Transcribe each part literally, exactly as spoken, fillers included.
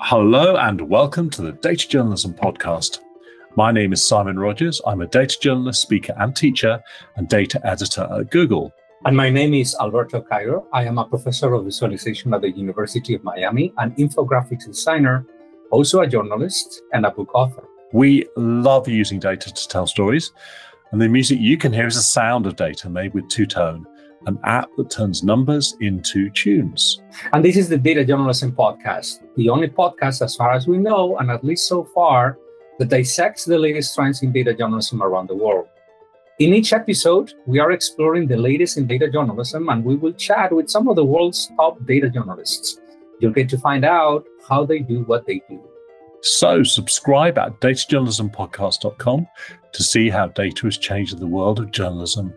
Hello and welcome to the Data Journalism Podcast. My name is Simon Rogers. I'm a data journalist, speaker and teacher and data editor at Google. And my name is Alberto Cairo. I am a professor of visualization at the University of Miami, an infographics designer, also a journalist and a book author. We love using data to tell stories, and the music you can hear is the sound of data made with Two-Tone, an app that turns numbers into tunes. And this is the Data Journalism Podcast, the only podcast, as far as we know, and at least so far, that dissects the latest trends in data journalism around the world. In each episode, we are exploring the latest in data journalism, and we will chat with some of the world's top data journalists. You'll get to find out how they do what they do. So subscribe at data journalism podcast dot com to see how data has changed the world of journalism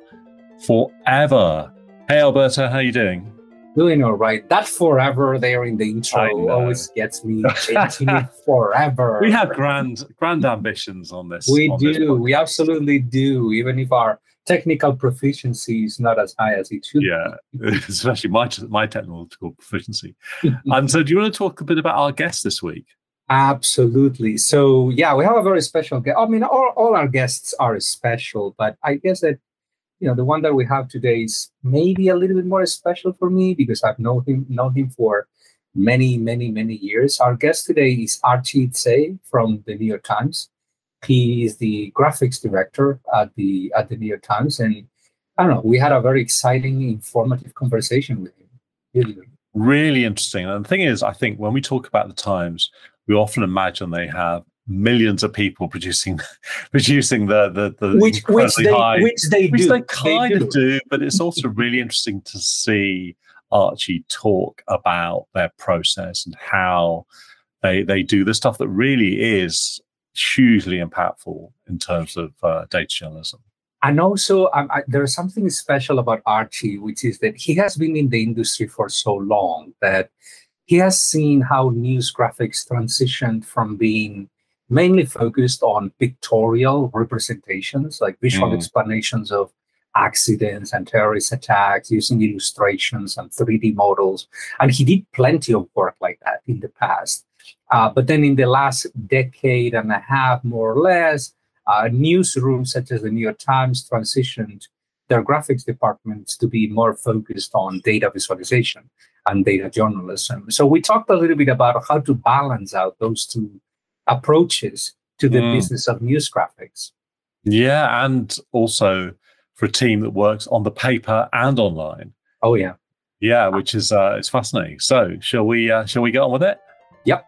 forever. Hey, Alberto, how are you doing? Doing all right. That forever there in the intro always gets me changing it forever. We have grand, grand ambitions on this. We on do. This we absolutely do, even if our technical proficiency is not as high as it should yeah, be. Especially my, my technical proficiency. And so do you want to talk a bit about our guest this week? Absolutely. So, yeah, we have a very special guest. I mean, all, all our guests are special, but I guess that, you know, the one that we have today is maybe a little bit more special for me because I've known him, known him for many, many, many years. Our guest today is Archie Tse from the New York Times. He is the graphics director at the at the New York Times. And I don't know, we had a very exciting, informative conversation with him. Really, really. Really interesting. And the thing is, I think when we talk about the Times, we often imagine they have millions of people producing producing the the, the which which they, high, which they which do. they kind they of do. do, but it's also really interesting to see Archie talk about their process and how they they do the stuff that really is hugely impactful in terms of uh, data journalism. And also, um, I, there's something special about Archie, which is that he has been in the industry for so long that he has seen how news graphics transitioned from being mainly focused on pictorial representations, like visual mm. explanations of accidents and terrorist attacks using illustrations and three D models. And he did plenty of work like that in the past. Uh, but then in the last decade and a half, more or less, uh, newsrooms such as the New York Times transitioned their graphics departments to be more focused on data visualization and data journalism. So we talked a little bit about how to balance out those two approaches to the mm. business of news graphics. Yeah, and also for a team that works on the paper and online. Oh yeah, yeah, which is uh, it's fascinating. So shall we uh, shall we get on with it? Yep.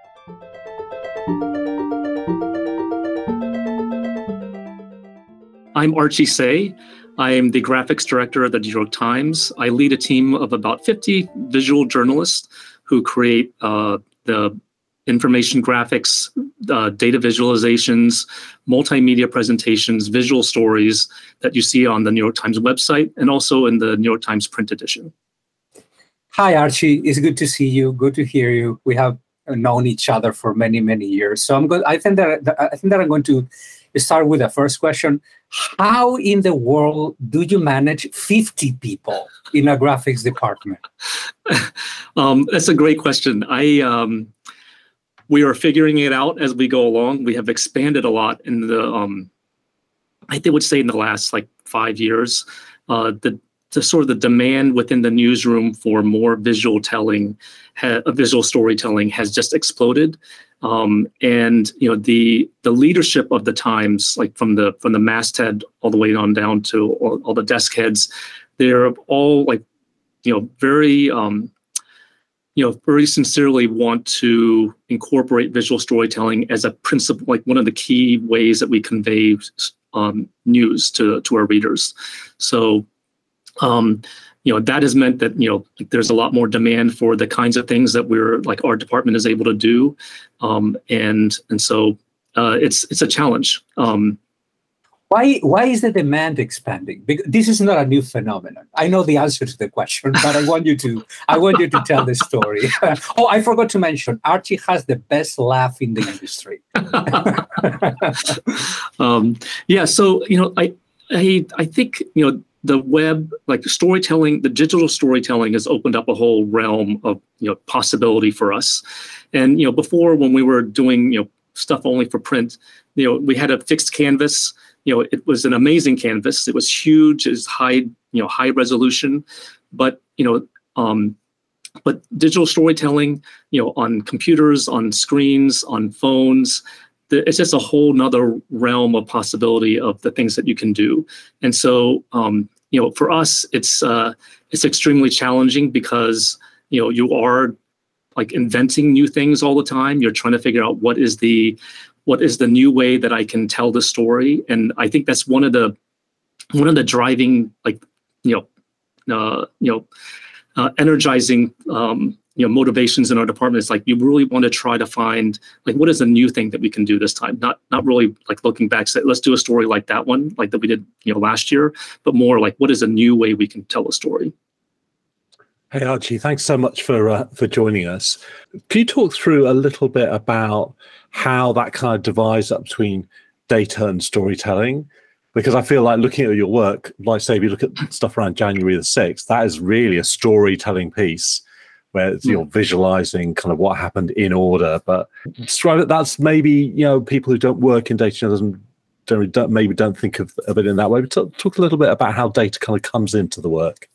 I'm Archie Tse. I am the graphics director at the New York Times. I lead a team of about fifty visual journalists who create uh, the information graphics, uh, data visualizations, multimedia presentations, visual stories that you see on the New York Times website and also in the New York Times print edition. Hi, Archie. It's good to see you. Good to hear you. We have known each other for many, many years. So I'm going. I think that I think that I'm going to start with the first question. How in the world do you manage fifty people in a graphics department? um, that's a great question. I um, we are figuring it out as we go along. We have expanded a lot in the, um, I would say in the last like five years, uh, the, the sort of the demand within the newsroom for more visual telling, ha- visual storytelling has just exploded. Um, and you know the the leadership of the Times, like from the from the masthead all the way on down to all, all the desk heads, they're all like, you know, very um, you know, very sincerely want to incorporate visual storytelling as a principle, like one of the key ways that we convey um, news to to our readers. So, um, you know, that has meant that, you know, there's a lot more demand for the kinds of things that we're like our department is able to do, um, and and so uh, it's it's a challenge. Um, Why why is the demand expanding? Because this is not a new phenomenon. I know the answer to the question, but I want you to I want you to tell the story. Oh, I forgot to mention, Archie has the best laugh in the industry. um, yeah, so you know, I I I think you know the web, like storytelling, the digital storytelling has opened up a whole realm of, you know, possibility for us. And, you know, before when we were doing, you know, stuff only for print, you know, we had a fixed canvas. You know, it was an amazing canvas. It was huge, it was high, you know, high resolution, but, you know, um, but digital storytelling, you know, on computers, on screens, on phones, the, it's just a whole nother realm of possibility of the things that you can do. And so, um, you know, for us, it's uh, it's extremely challenging because, you know, you are like inventing new things all the time. You're trying to figure out what is the what is the new way that I can tell the story. And I think that's one of the one of the driving, like, you know, uh, you know, uh, energizing, um, you know, motivations in our department is like, you really want to try to find, like, what is the new thing that we can do this time? Not, not really like looking back, say, let's do a story like that one, like that we did, you know, last year, but more like, what is a new way we can tell a story? Hey, Archie, thanks so much for uh, for joining us. Can you talk through a little bit about how that kind of divides up between data and storytelling? Because I feel like looking at your work, like say if you look at stuff around January the sixth, that is really a storytelling piece where it's, you're visualizing kind of what happened in order. But that's maybe, you know, people who don't work in data journalism don't, don't, maybe don't think of, of it in that way. But talk, talk a little bit about how data kind of comes into the work.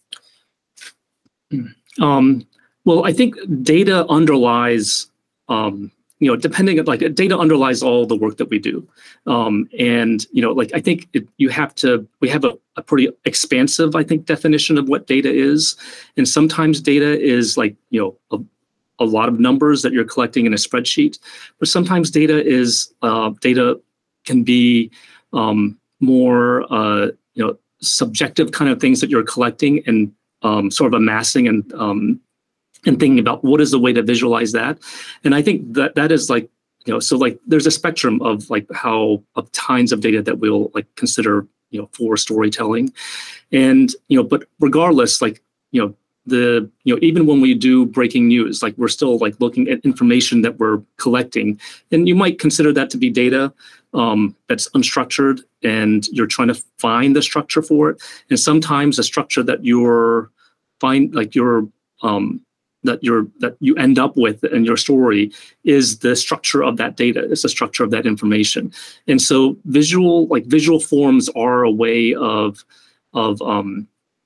Um, well, I think data underlies, um, you know, depending on, like, data underlies all the work that we do. Um, and, you know, like, I think it, you have to, we have a, a pretty expansive, I think, definition of what data is. And sometimes data is like, you know, a, a lot of numbers that you're collecting in a spreadsheet, but sometimes data is, uh, data can be um, more, uh, you know, subjective kind of things that you're collecting and um, sort of amassing and um, and thinking about what is the way to visualize that. And I think that that is like, you know, so like there's a spectrum of like how of kinds of data that we'll like consider, you know, for storytelling. And, you know, but regardless, like, you know, the, you know, even when we do breaking news, like we're still like looking at information that we're collecting, and you might consider that to be data um, that's unstructured, and you're trying to find the structure for it. And sometimes the structure that you're find, like you're, um, that you're that you end up with in your story is the structure of that data. It's the structure of that information. And so visual, like visual forms are a way of of um,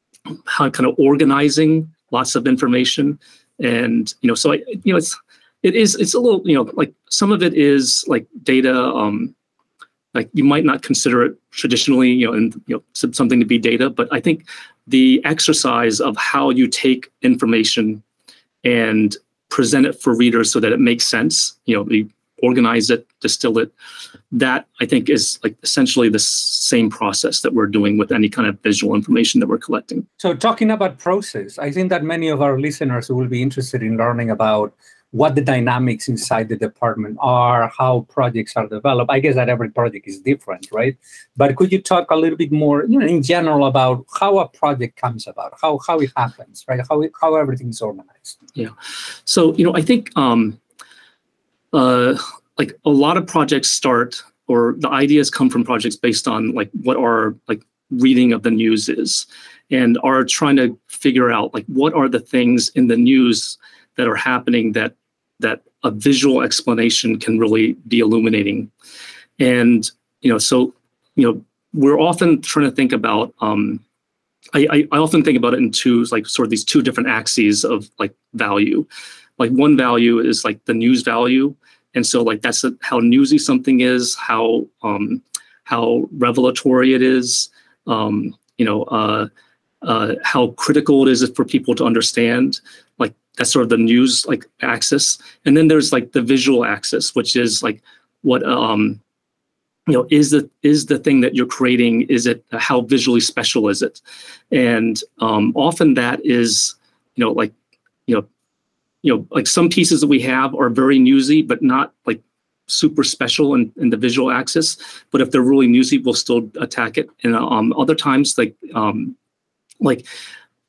how kind of organizing lots of information. And, you know, so I, you know, it's it is it's a little, you know, like some of it is like data, um, like you might not consider it traditionally, you know, and you know, something to be data, but I think the exercise of how you take information and present it for readers so that it makes sense, you know, we organize it, distill it. That, I think, is like essentially the same process that we're doing with any kind of visual information that we're collecting. So talking about process, I think that many of our listeners will be interested in learning about what the dynamics inside the department are, how projects are developed. I guess that every project is different, right? But could you talk a little bit more, you know, in general about how a project comes about, how how it happens, right? How it, how everything's organized. Yeah. So, you know, I think um, uh, like a lot of projects start, or the ideas come from projects based on like what our like reading of the news is, and are trying to figure out like what are the things in the news that are happening that that a visual explanation can really be illuminating. And, you know, so, you know, we're often trying to think about, um, I, I, I often think about it in two, like sort of these two different axes of like value. Like one value is like the news value. And so like that's a, how newsy something is, how, um, how revelatory it is, um, you know, uh, uh, how critical it is for people to understand. Like that's sort of the news like axis. And then there's like the visual axis, which is like what, um, you know, is the, is the thing that you're creating, is it, how visually special is it? And um, often that is, you know, like, you know, you know, like some pieces that we have are very newsy, but not like super special in, in the visual axis. But if they're really newsy, we'll still attack it. And um, other times, like, um, like,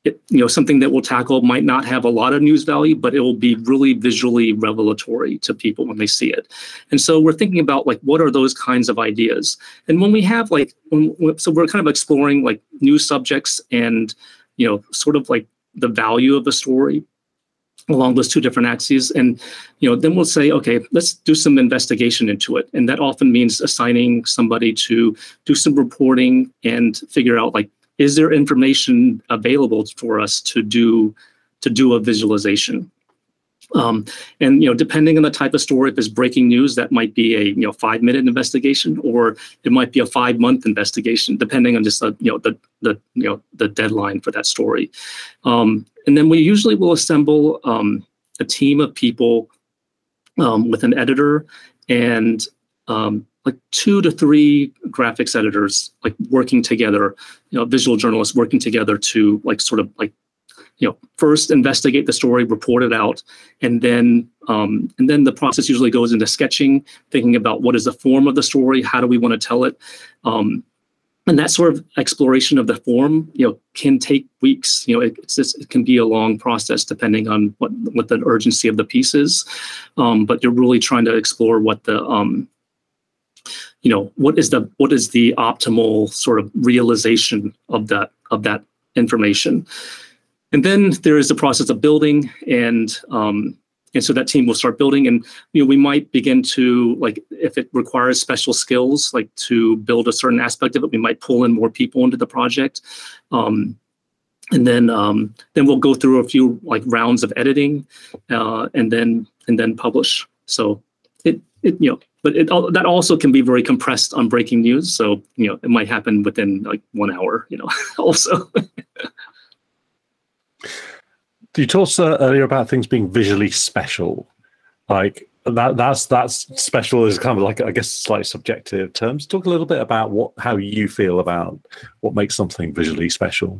it, you know, something that we'll tackle might not have a lot of news value, but it will be really visually revelatory to people when they see it. And so we're thinking about like, what are those kinds of ideas? And when we have like, when, so we're kind of exploring like news subjects and, you know, sort of like the value of the story along those two different axes. And, you know, then we'll say, okay, let's do some investigation into it. And that often means assigning somebody to do some reporting and figure out like, is there information available for us to do to do a visualization? Um, and you know, depending on the type of story, if it's breaking news, that might be a you know five minute investigation, or it might be a five month investigation, depending on just the you know the the you know the deadline for that story. Um, and then we usually will assemble um, a team of people um, with an editor and um, like two to three graphics editors, like working together, you know, visual journalists working together to like sort of like, you know, first investigate the story, report it out, and then um, and then the process usually goes into sketching, thinking about what is the form of the story, how do we want to tell it, um, and that sort of exploration of the form, you know, can take weeks. You know, it, it's just, it can be a long process depending on what what the urgency of the piece is, um, but you're really trying to explore what the um, you know, what is the what is the optimal sort of realization of that of that information. And then there is the process of building, and um, and so that team will start building, and you know we might begin to, like, if it requires special skills, like to build a certain aspect of it, we might pull in more people into the project, um, and then um, then we'll go through a few like rounds of editing, uh, and then and then publish. So it it you know. But it, that also can be very compressed on breaking news. So, you know, it might happen within like one hour, you know, also. You talked uh, earlier about things being visually special. Like that, that's that's special is kind of like, I guess, slightly subjective terms. Talk a little bit about what how you feel about what makes something visually special.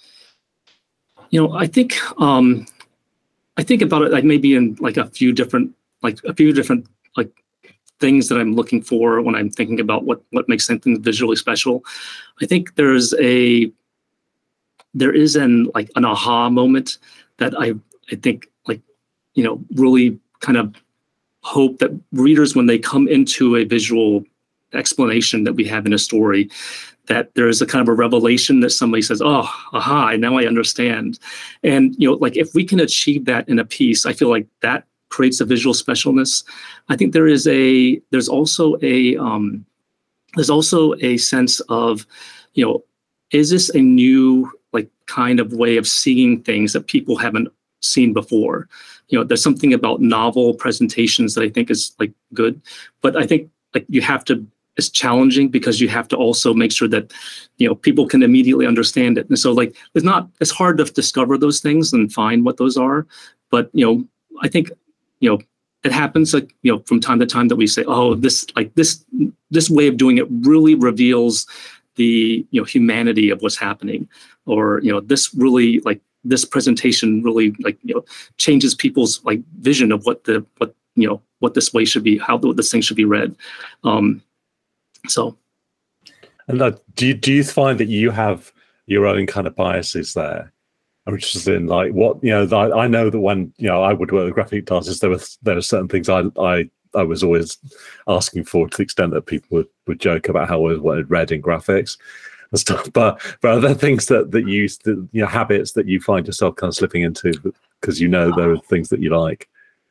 You know, I think um, I think about it like maybe in like a few different, like a few different like things that I'm looking for when I'm thinking about what what makes something visually special. I think there's a there is an like an aha moment that I I think like you know really kind of hope that readers, when they come into a visual explanation that we have in a story, that there is a kind of a revelation that somebody says, oh, aha, now I understand. And you know, like if we can achieve that in a piece, I feel like that creates a visual specialness. I think there is a there's also a um, there's also a sense of, you know, is this a new like kind of way of seeing things that people haven't seen before? You know, there's something about novel presentations that I think is like good, but I think like you have to, it's challenging because you have to also make sure that, you know, people can immediately understand it. And so like it's not it's hard to discover those things and find what those are, but you know, I think you know, it happens like, you know, from time to time that we say, oh, this like this this way of doing it really reveals the, you know, humanity of what's happening, or, you know, this really like this presentation really like, you know, changes people's like vision of what the what, you know, what this way should be, how this thing should be read. Um, so. And uh, do you, do you find that you have your own kind of biases there? I'm interested in like what, you know, I, I know that when, you know, I would work with graphic artists, there were there are certain things I I, I was always asking for, to the extent that people would, would joke about how I what I'd read in graphics and stuff. But but are there things that, that you, that, you know, habits that you find yourself kind of slipping into because you know there are things that you like?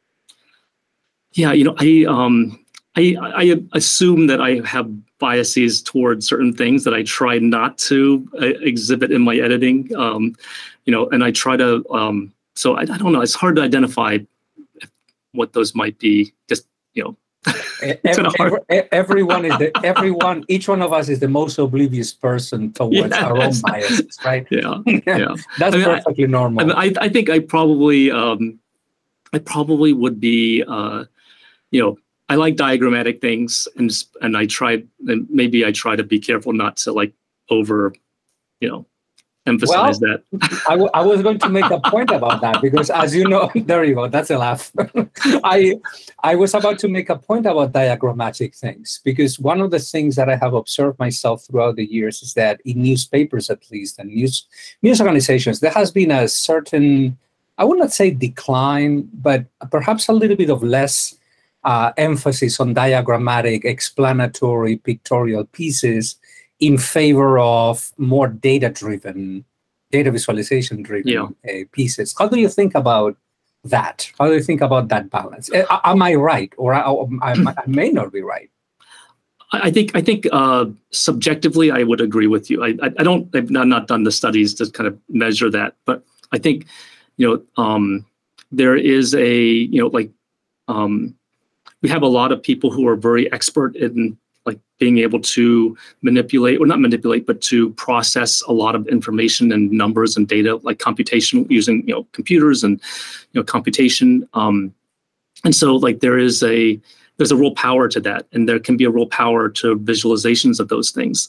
Yeah, you know, I um I I assume that I have biases towards certain things that I try not to uh, exhibit in my editing. Um, you know, and I try to, um, so I, I don't know, it's hard to identify what those might be. Just, you know, it's every, hard. Every, everyone is the, everyone, each one of us is the most oblivious person towards yes. our own biases, right? Yeah, yeah. That's I mean, perfectly I, normal. I, mean, I, I think I probably, um, I probably would be, uh, you know, I like diagrammatic things, and and I try, and maybe I try to be careful not to like over, you know, emphasize well, that. I, w- I was going to make a point about that because, as you know, there you go. That's a laugh. I I was about to make a point about diagrammatic things because one of the things that I have observed myself throughout the years is that in newspapers, at least, and news news organizations, there has been a certain, I would not say decline, but perhaps a little bit of less uh, emphasis on diagrammatic, explanatory, pictorial pieces in favor of more data-driven, data visualization-driven yeah. uh, pieces. How do you think about that? How do you think about that balance? Uh, am I right, or I, I, I may not be right? I think I think uh, subjectively, I would agree with you. I I, I don't I've not, not done the studies to kind of measure that, but I think you know um, there is a you know like um, we have a lot of people who are very expert in like being able to manipulate, or not manipulate, but to process a lot of information and numbers and data, like computation using, you know, computers and, you know, computation. Um, and so like there is a, there's a real power to that. And there can be a real power to visualizations of those things.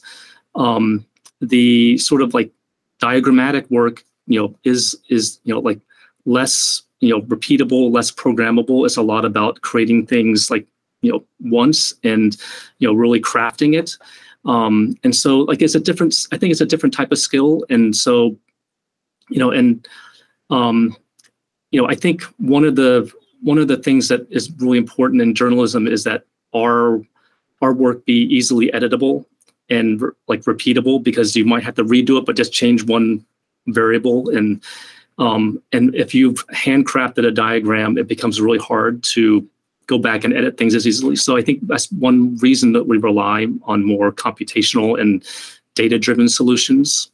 Um, the sort of like diagrammatic work, you know, is, is, you know, like less, you know, repeatable, less programmable. It's a lot about creating things like, you know, once and, you know, really crafting it. Um, and so like, it's a different, I think it's a different type of skill. And so, you know, and, um, you know, I think one of the, one of the things that is really important in journalism is that our, our work be easily editable and re- like repeatable, because you might have to redo it, but just change one variable. And, um, and if you've handcrafted a diagram, it becomes really hard to go back and edit things as easily. So I think that's one reason that we rely on more computational and data-driven solutions.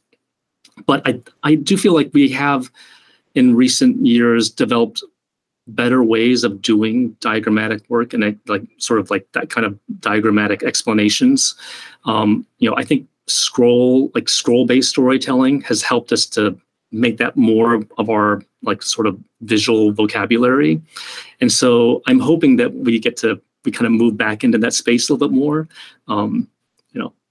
But I, I do feel like we have, in recent years, developed better ways of doing diagrammatic work and like sort of like that kind of diagrammatic explanations. Um, you know, I think scroll, like scroll-based storytelling has helped us to make that more of our like sort of visual vocabulary. And so I'm hoping that we get to, we kind of move back into that space a little bit more. Um, you know,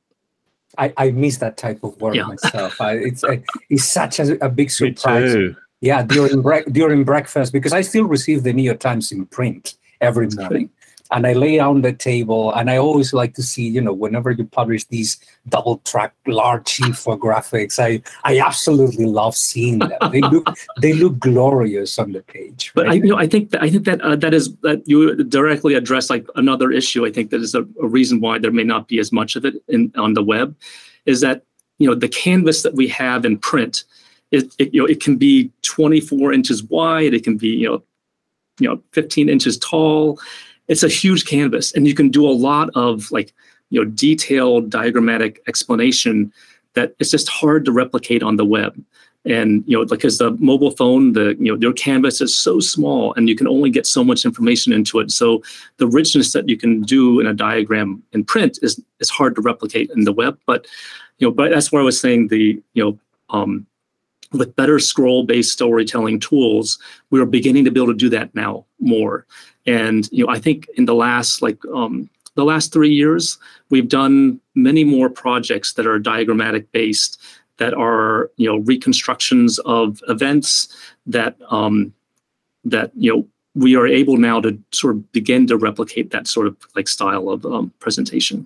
I, I miss that type of work yeah. myself. I, it's a, it's such a, a big surprise. Me too. Yeah, during bre- during breakfast, because I still receive the New York Times in print every morning. And I lay on the table, and I always like to see, you know, whenever you publish these double-track large infographics, I I absolutely love seeing them. They look they look glorious on the page. But right? I, you know, I think that I think that uh, that is that you directly address like another issue. I think that is a, a reason why there may not be as much of it in on the web, is that you know the canvas that we have in print, it, it you know it can be twenty-four inches wide, it can be you know you know fifteen inches tall. It's a huge canvas, and you can do a lot of like, you know, detailed diagrammatic explanation that it's just hard to replicate on the web. And, you know, because the mobile phone, the, you know, your canvas is so small and you can only get so much information into it. So the richness that you can do in a diagram in print is, is hard to replicate in the web. But, you know, but that's where I was saying the, you know, um, with better scroll-based storytelling tools, we are beginning to be able to do that now more. And you know, I think in the last like um, the last three years, we've done many more projects that are diagrammatic based, that are you know reconstructions of events that um, that you know we are able now to sort of begin to replicate that sort of like style of um, presentation.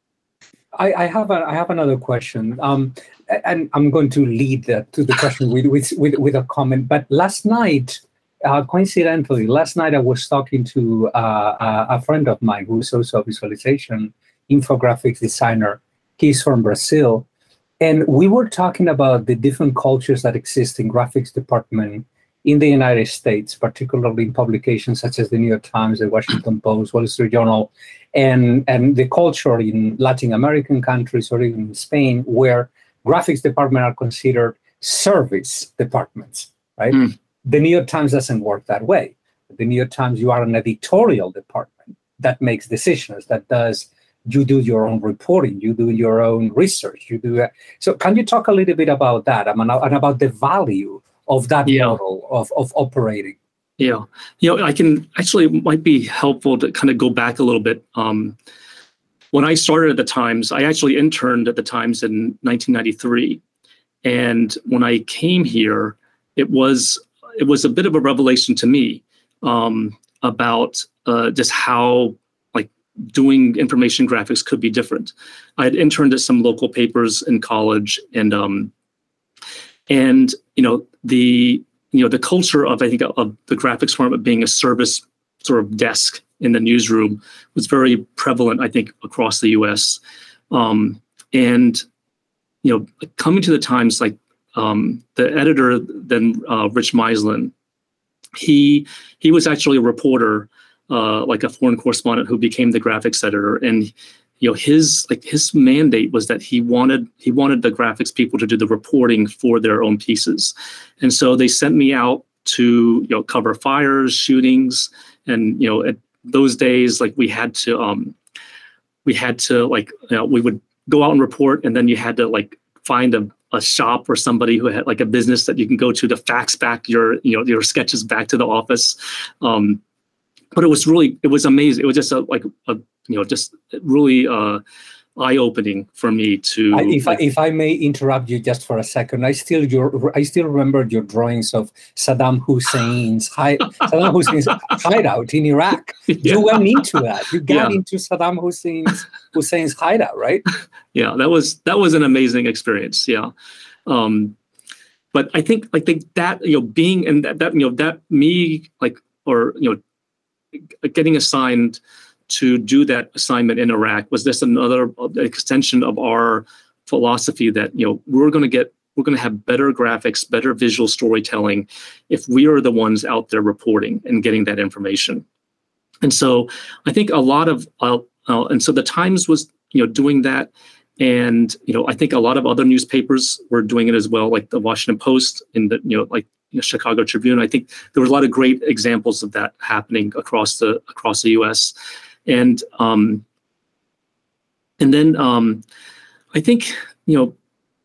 I, I have a, I have another question, um, and I'm going to lead the, to the question with, with with with a comment. But last night, uh, coincidentally, last night I was talking to uh, a friend of mine who's also a visualization infographics designer. He's from Brazil, and we were talking about the different cultures that exist in graphics department in the United States, particularly in publications such as the New York Times, the Washington Post, Wall Street Journal, and, and the culture in Latin American countries or even in Spain, where graphics departments are considered service departments, right? Mm. The New York Times doesn't work that way. The New York Times, you are an editorial department that makes decisions, that does, you do your own reporting, you do your own research, you do. So can you talk a little bit about that I mean, and about the value of that yeah. model of, of operating? Yeah, you know, I can actually, it might be helpful to kind of go back a little bit. Um, when I started at the Times, I actually interned at the Times in nineteen ninety-three. And when I came here, it was it was a bit of a revelation to me um, about uh, just how like doing information graphics could be different. I had interned at some local papers in college, and um, and you know the you know the culture of I think of the graphics firm being a service sort of desk in the newsroom was very prevalent, I think, across the U S. Um, and you know, coming to the Times, like um, the editor then uh, Rich Meislin, he he was actually a reporter, uh, like a foreign correspondent who became the graphics editor, and you know his like his mandate was that he wanted he wanted the graphics people to do the reporting for their own pieces, and so they sent me out to you know cover fires, shootings, and you know at those days like we had to um we had to like you know, we would go out and report, and then you had to like find a, a shop or somebody who had like a business that you can go to to fax back your you know your sketches back to the office. Um, but it was really it was amazing. It was just a, like a you know just really uh, eye-opening for me to. I, if like, I, if I may interrupt you just for a second, I still your I still remember your drawings of Saddam Hussein's hide, Saddam Hussein's hideout in Iraq. Yeah. You went into that. You got Yeah. into Saddam Hussein's Hussein's hideout, right? Yeah, that was that was an amazing experience. Yeah, um, but I think like the, that you know being and that, that you know that me like or you know getting assigned to do that assignment in Iraq was just another extension of our philosophy that you know we're going to get we're going to have better graphics, better visual storytelling if we are the ones out there reporting and getting that information. And so I think a lot of uh, uh, and so the Times was you know doing that. And you know, I think a lot of other newspapers were doing it as well, like the Washington Post and the you know, like you know, Chicago Tribune. I think there was a lot of great examples of that happening across the across the U S. And um, and then um, I think you know,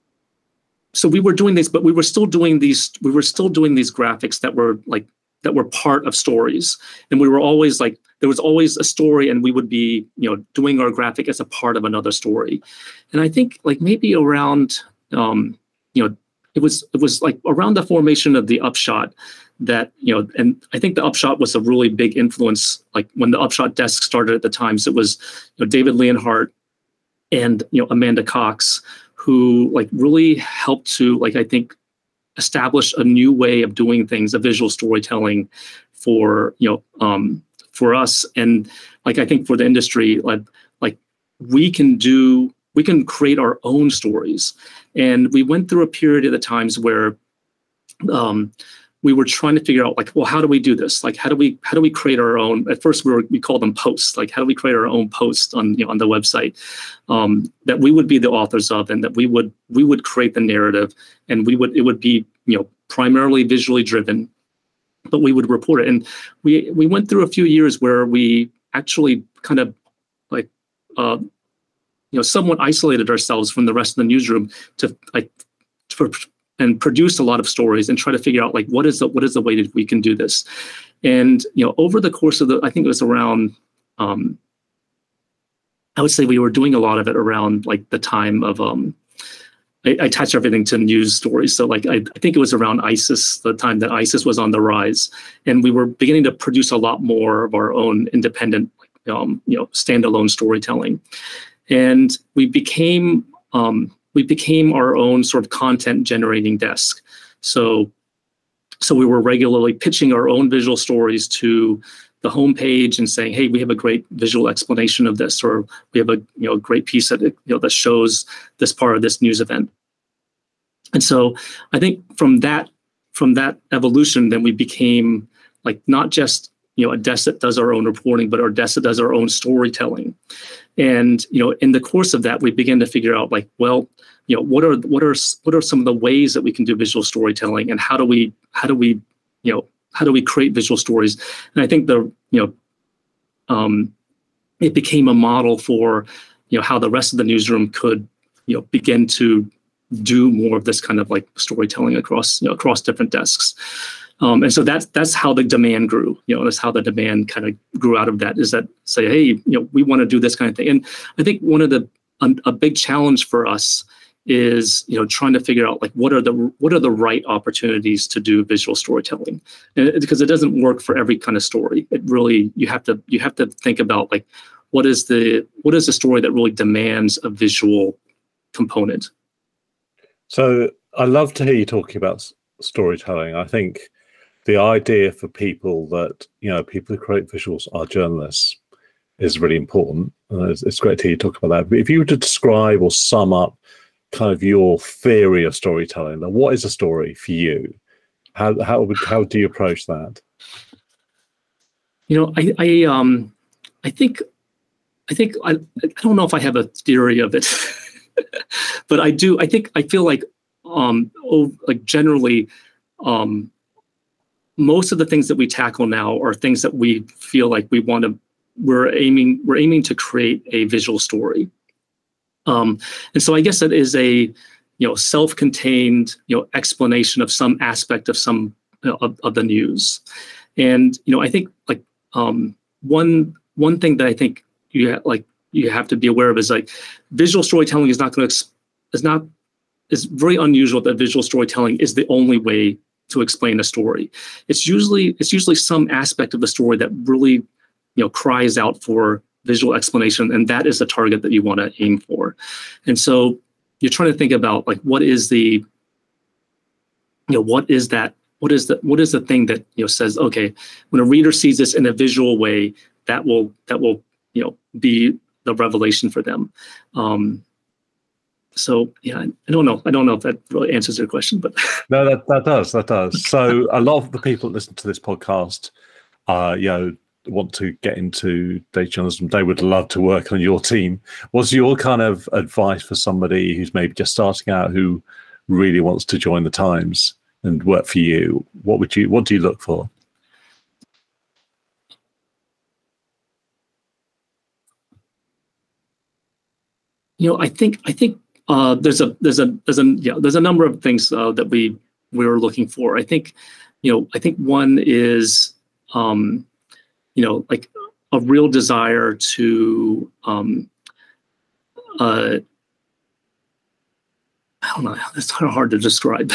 so we were doing this, but we were still doing these. We were still doing these graphics that were like that were part of stories, and we were always like. There was always a story, and we would be, you know, doing our graphic as a part of another story. And I think, like maybe around, um, you know, it was it was like around the formation of the Upshot that, you know, and I think the Upshot was a really big influence. Like when the Upshot desk started at the Times, it was, you know, David Leonhardt and you know Amanda Cox who like really helped to like I think establish a new way of doing things, a visual storytelling for you know. Um, for us and like I think for the industry, like like we can do we can create our own stories. And we went through a period at the Times where um, we were trying to figure out like, well, how do we do this? Like how do we how do we create our own? At first we were we called them posts, like how do we create our own posts on you know on the website um, that we would be the authors of and that we would we would create the narrative and we would it would be you know primarily visually driven. But we would report it, and we we went through a few years where we actually kind of like uh, you know somewhat isolated ourselves from the rest of the newsroom to like for, and produce a lot of stories and try to figure out like what is the what is the way that we can do this. And you know over the course of the I think it was around um, I would say we were doing a lot of it around like the time of um, I, I attach everything to news stories. So like, I, I think it was around ISIS, the time that ISIS was on the rise. And we were beginning to produce a lot more of our own independent, um, you know, standalone storytelling. And we became, um, we became our own sort of content generating desk. So, so we were regularly pitching our own visual stories to the homepage and saying, hey, we have a great visual explanation of this, or we have a you know great piece that you know that shows this part of this news event. And so I think from that from that evolution, then we became like not just you know a desk that does our own reporting, but our desk that does our own storytelling. And you know in the course of that, we began to figure out like, well, you know what are what are what are some of the ways that we can do visual storytelling, and how do we how do we you know how do we create visual stories? And I think the, you know, um, it became a model for, you know, how the rest of the newsroom could, you know, begin to do more of this kind of like storytelling across, you know, across different desks. Um, and so that's, that's how the demand grew, you know, that's how the demand kind of grew out of that is that say, hey, you know, we want to do this kind of thing. And I think one of the, a, a big challenge for us is, you know, trying to figure out like what are the what are the right opportunities to do visual storytelling, and it, because it doesn't work for every kind of story. It really you have to you have to think about like what is the what is the story that really demands a visual component. So I love to hear you talking about s- storytelling. I think the idea for people that, you know, people who create visuals are journalists is really important. Uh, it's, it's great to hear you talk about that. But if you were to describe or sum up kind of your theory of storytelling, then what is a story for you? How how would how do you approach that? You know, I I um I think I think I I don't know if I have a theory of it, but I do. I think I feel like um oh, like generally um most of the things that we tackle now are things that we feel like we want to we're aiming we're aiming to create a visual story. Um, and so I guess it is a, you know, self-contained, you know, explanation of some aspect of some you know, of, of the news. And, you know, I think like um, one one thing that I think you ha- like you have to be aware of is like visual storytelling is not going to ex- is not is very unusual that visual storytelling is the only way to explain a story. It's usually it's usually some aspect of the story that really, you know, cries out for visual explanation, and that is the target that you want to aim for. And so you're trying to think about like what is the, you know, what is that, what is the what is the thing that, you know, says, okay, when a reader sees this in a visual way, that will that will, you know, be the revelation for them. Um, so yeah, I, I don't know. I don't know if that really answers your question, but No, that that does that does. So a lot of the people that listen to this podcast, uh, you know, want to get into data journalism. They would love to work on your team. What's your kind of advice for somebody who's maybe just starting out who really wants to join the Times and work for you? What would you what do you look for? you know, I think I think uh, there's a there's a there's a yeah there's a number of things uh, that we we were looking for. I think, you know, I think one is um, you know, like a real desire to um, uh, I don't know, it's kind of hard to describe.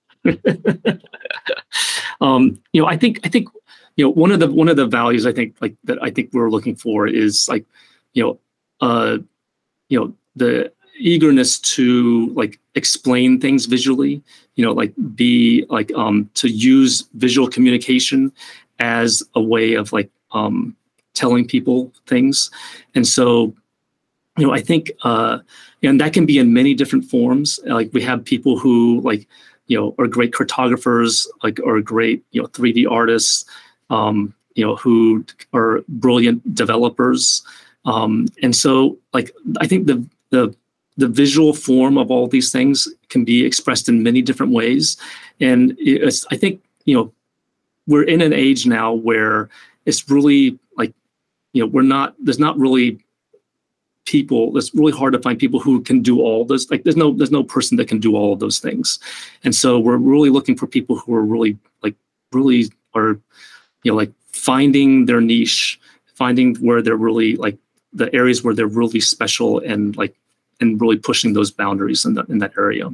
um, you know, I think I think you know one of the one of the values I think like that I think we're looking for is like, you know, uh, you know, the eagerness to like explain things visually, you know, like be like um to use visual communication as a way of like um telling people things. And so, you know, I think uh and that can be in many different forms. Like we have people who like, you know, are great cartographers, like or great, you know, three D artists, um, you know, who are brilliant developers. Um, and so like I think the the the visual form of all these things can be expressed in many different ways. And it's, I think, you know, we're in an age now where it's really like, you know, we're not, there's not really people, it's really hard to find people who can do all this. Like there's no, there's no person that can do all of those things. And so we're really looking for people who are really like, really are, you know, like finding their niche, finding where they're really like the areas where they're really special and like, and really pushing those boundaries in that in that area.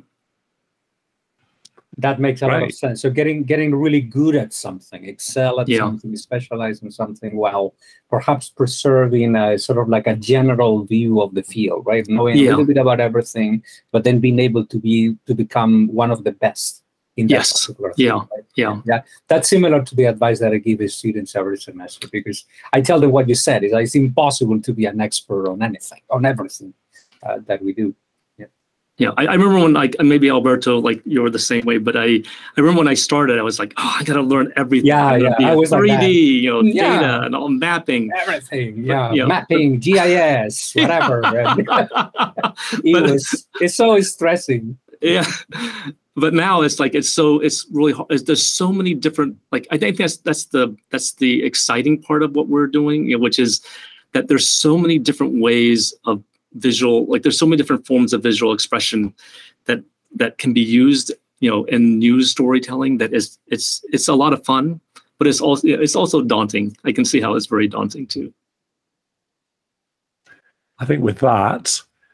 That makes a Right. lot of sense. So getting getting really good at something, excel at Yeah. something, specialize in something, while perhaps preserving a sort of like a general view of the field, right? Knowing Yeah. a little bit about everything, but then being able to be to become one of the best in that Yes. particular thing. Yeah. Right? Yeah. Yeah, that's similar to the advice that I give the students every semester, because I tell them what you said is that it's impossible to be an expert on anything, on everything uh, that we do. Yeah. I, I remember when like maybe Alberto, like you're the same way, but I I remember when I started, I was like, oh, I gotta learn everything. Yeah, I'm gonna yeah, be I a was like three D, that. you know, Yeah. data and all mapping. Everything, But, yeah, you know, mapping, G I S, whatever. And it But- was, it's so stressing. Yeah, but now it's like it's so it's really hard. It's, there's so many different like I think that's that's the that's the exciting part of what we're doing, you know, which is that there's so many different ways of visual, like there's so many different forms of visual expression that that can be used, you know, in news storytelling. That is it's it's a lot of fun, but it's also it's also daunting. I can see how it's very daunting too. I think with that,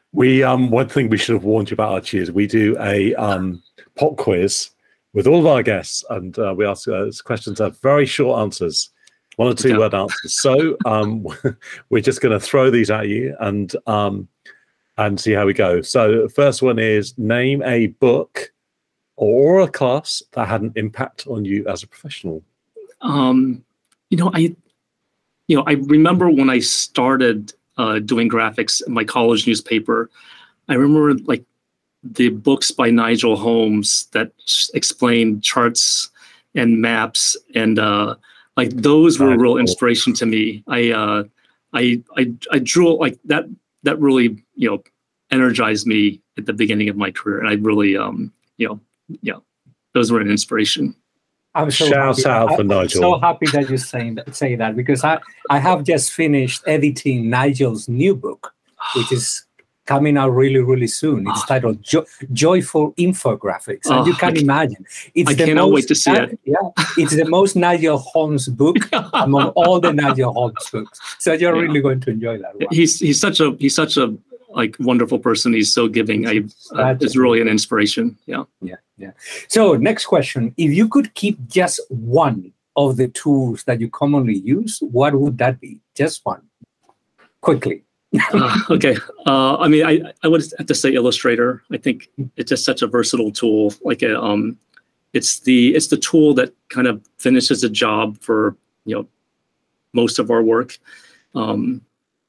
We um one thing we should have warned you about, Archie, is we do a um pop quiz with all of our guests, and uh, we ask uh, questions that have very short answers, one or two Yeah. word answers. So um we're just going to throw these at you and um and see how we go. So the first one is, name a book or a class that had an impact on you as a professional. Um, you know, I, you know, I remember when I started uh, doing graphics in my college newspaper. I remember like the books by Nigel Holmes that s- explained charts and maps, and uh, like those were a real inspiration to me. I, uh, I, I, I drew like that. That really, you know, energized me at the beginning of my career, and I really, um, you know, yeah, those were an inspiration. I'm so Shout happy. out for I'm Nigel. so happy that you saying that, say that, because I, I have just finished editing Nigel's new book, which is coming out really, really soon. It's titled jo- Joyful Infographics. And Oh, you can I- imagine. It's I the cannot most, wait to see it. Yeah, it's the most Nigel Holmes book among all the Nigel Holmes books. So you're Yeah. really going to enjoy that one. He's he's such a he's such a like wonderful person. He's so giving. I uh, Such it's a- really an inspiration. Yeah. Yeah, yeah. So next question. If you could keep just one of the tools that you commonly use, what would that be? Just one. Quickly. Uh, okay. Uh, I mean, I, I would have to say Illustrator. I think it's just such a versatile tool. Like a, um, it's the it's the tool that kind of finishes a job for, you know, most of our work. Um,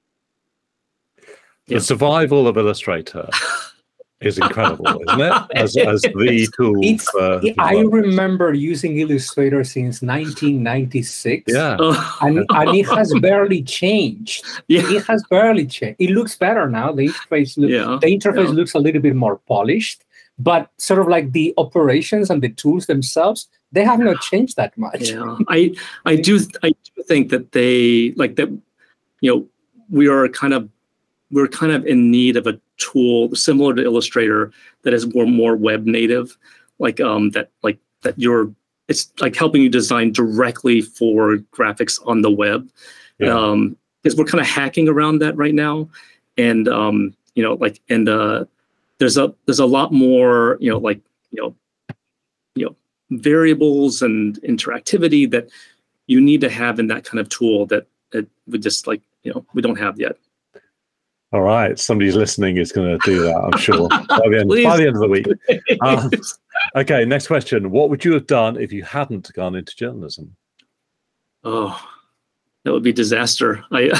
The Yeah. survival of Illustrator is incredible, isn't it? As, as the tool It's, for I developers. remember using Illustrator since nineteen ninety-six. Yeah. oh, And, and it has barely changed. yeah. It has barely changed. It looks better now. The interface, look, Yeah. the interface yeah. looks a little bit more polished, but sort of like the operations and the tools themselves, they have not changed that much. Yeah, I I do I do think that they like that. You know, we are kind of we're kind of in need of a tool similar to Illustrator that is more more web native, like um that like that you're it's like helping you design directly for graphics on the web. Yeah. Um, because we're kind of hacking around that right now, and um you know like and uh there's a there's a lot more you know like you know you know variables and interactivity that you need to have in that kind of tool that, that we just like, you know, we don't have yet. All right. Somebody's listening is going to do that, I'm sure, by the end, Please. by the end of the week. Um, okay, next question. What would you have done if you hadn't gone into journalism? Oh, that would be disaster. I,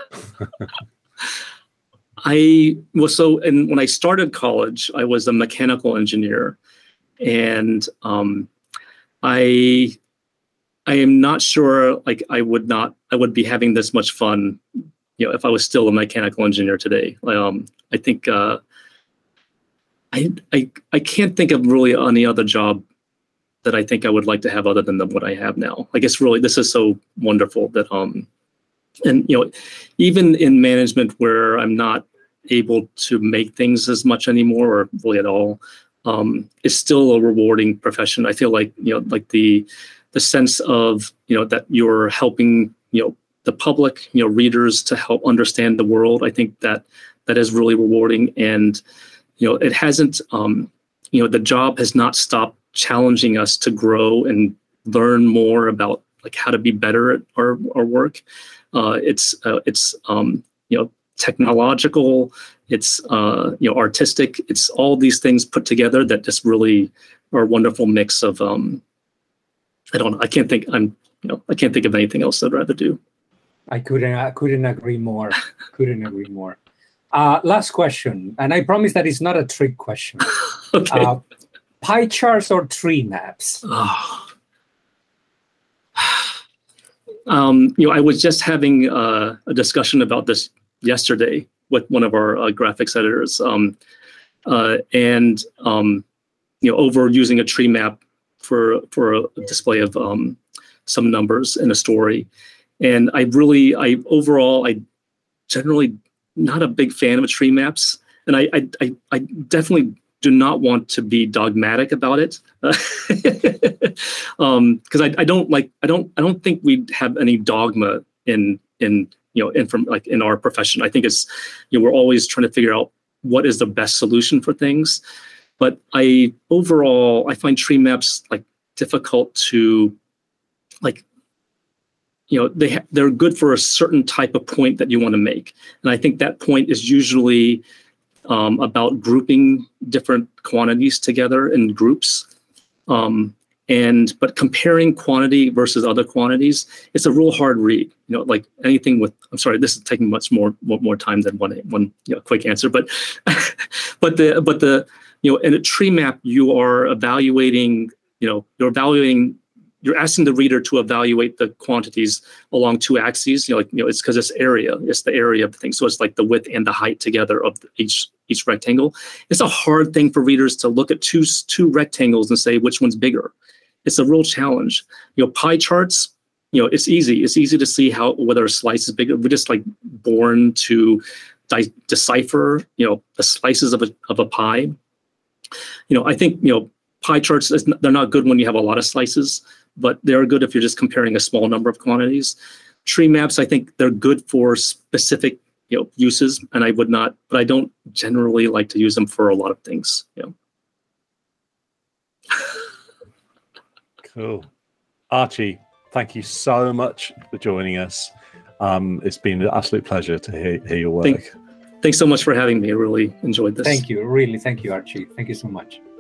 I was so, and when I started college, I was a mechanical engineer, and um, I, I am not sure. Like, I would not, I would be having this much fun, you know, if I was still a mechanical engineer today. Um, I think, uh, I, I, I can't think of really any other job that I think I would like to have other than the, what I have now. I guess really this is so wonderful that, um, and you know, even in management where I'm not able to make things as much anymore or really at all, um, it's still a rewarding profession. I feel like, you know, like the, the sense of, you know, that you're helping, you know, the public, you know, readers to help understand the world. I think that that is really rewarding. And, you know, it hasn't, um, you know, the job has not stopped challenging us to grow and learn more about like how to be better at our, our work. Uh, it's, uh, it's, um, you know, technological, it's, uh, you know, artistic, it's all these things put together that just really are a wonderful mix of, um, I don't know, I can't think, I'm, you know, I can't think of anything else I'd rather do. I couldn't, I couldn't agree more. Couldn't agree more. Uh, last question, and I promise that it's not a trick question. Okay. Uh, pie charts or tree maps? Oh. Um, you know, I was just having uh, a discussion about this yesterday with one of our uh, graphics editors, um, uh, and um, you know, over using a tree map for for a display of um, some numbers in a story. And I really, I overall, I generally not a big fan of tree maps, and I, I, I, I definitely do not want to be dogmatic about it, because um, I, I don't like, I don't, I don't think we have any dogma in, in, you know, in from like in our profession. I think it's, you know, we're always trying to figure out what is the best solution for things. But I overall, I find tree maps like difficult to, like, you know, they ha- they're good for a certain type of point that you want to make. And I think that point is usually um, about grouping different quantities together in groups. Um, and but comparing quantity versus other quantities, it's a real hard read. You know, like anything with, I'm sorry, this is taking much more more, more time than one one you know, quick answer. But but the but the you know, in a tree map, you are evaluating, you know, you're evaluating, you're asking the reader to evaluate the quantities along two axes. You know, like, you know, it's because it's area, it's the area of the thing. So it's like the width and the height together of the, each each rectangle. It's a hard thing for readers to look at two two rectangles and say which one's bigger. It's a real challenge. You know, pie charts, you know, it's easy. It's easy to see how whether a slice is bigger. We're just like born to de- decipher, you know, the slices of a of a pie. You know, I think, you know, pie charts, they're not good when you have a lot of slices, but they're good if you're just comparing a small number of quantities. Tree maps, I think they're good for specific, you know, uses, and I would not, but I don't generally like to use them for a lot of things. You know. Cool. Archie, thank you so much for joining us. Um, it's been an absolute pleasure to hear, hear your work. Thank, thanks so much for having me. I really enjoyed this. Thank you. Really, thank you, Archie. Thank you so much.